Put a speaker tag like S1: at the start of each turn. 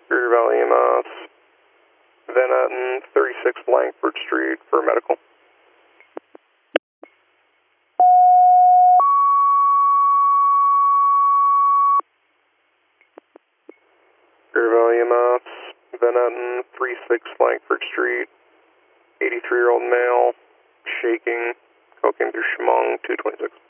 S1: Greer Valley EMS, Van Etten, 36 Langford Street for medical. Greer Valley EMS, Van Etten, 36 Langford Street, 83-year-old male, shaking, cocaine through Chemung, 226.